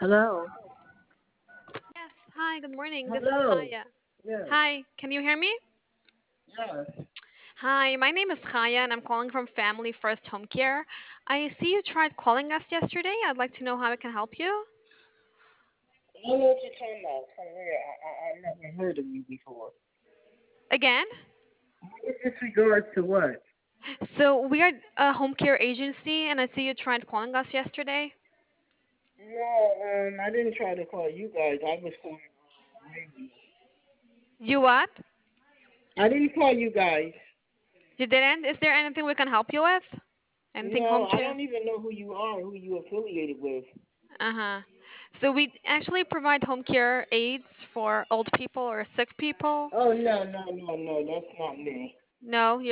Hello. Yes. Hi, good morning. This is Hello. Chaya. Yes. Hi, can you hear me? Yes. Hi, my name is Chaya and I'm calling from Family First Home Care. I see you tried calling us yesterday. I'd like to know how I can help you. I don't know what you're talking about. From where? I never heard of you before. Again? With this regards to what? So, we are a home care agency and I see you tried calling us yesterday. No, I didn't try to call you guys. I was calling radio. You what? I didn't call you guys. You didn't? Is there anything we can help you with? Anything home No, I care? don't even know who you are, who you affiliated with. Uh-huh. So we actually provide home care aids for old people or sick people. Oh no, no, no, no, that's not me. No,